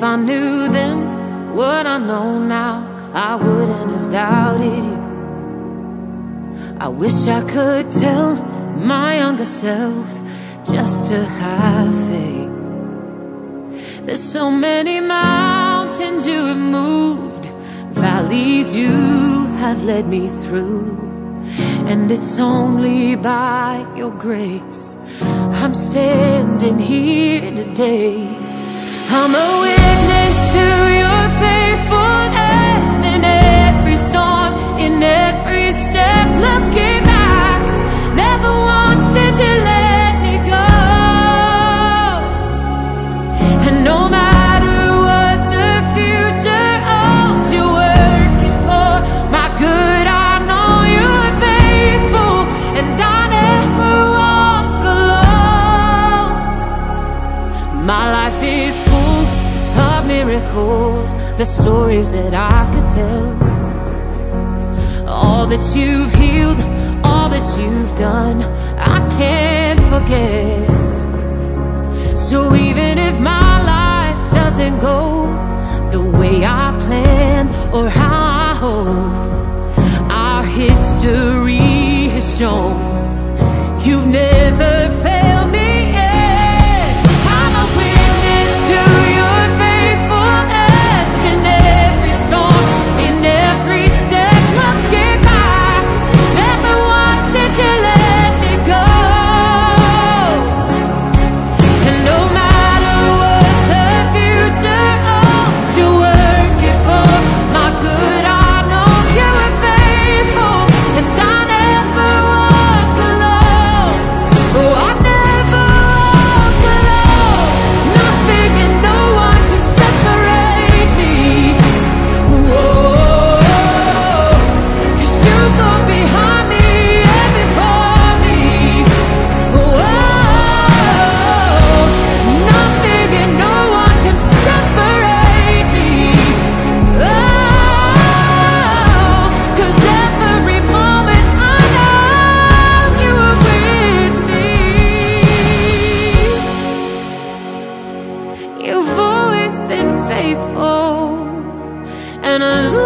I knew then what I know now, I wouldn't have doubted you. I wish I could tell my younger self just to have faith. There's so many mountains you have moved, valleys you have led me through, and it's only by your grace I'm standing here today. I'm a witness to your faithfulness in every storm, in every step. Looking back, never once did you let me go. And no matter what the future holds, you're working for my good. I know you're faithful, and I never walk alone. My life is full of miracles, the stories that I could tell. All that you've healed, all that you've done, I can't forget. So even if my life doesn't go the way I plan or how I hope, our history has shown you've never failed me yet. I'm a witness to your faithfulness in every storm, in every step. Looking back, never once did you let me go. And no matter what the future holds, you're working for my good. I know you are faithful, and I never walk alone. Oh, I never walk alone. Nothing and no one can separate me. Whoa, 'cause you go behind me and before me. Whoa, nothing and no one can separate me. Oh, 'cause every moment I know you are with me. You've always been faithful, and I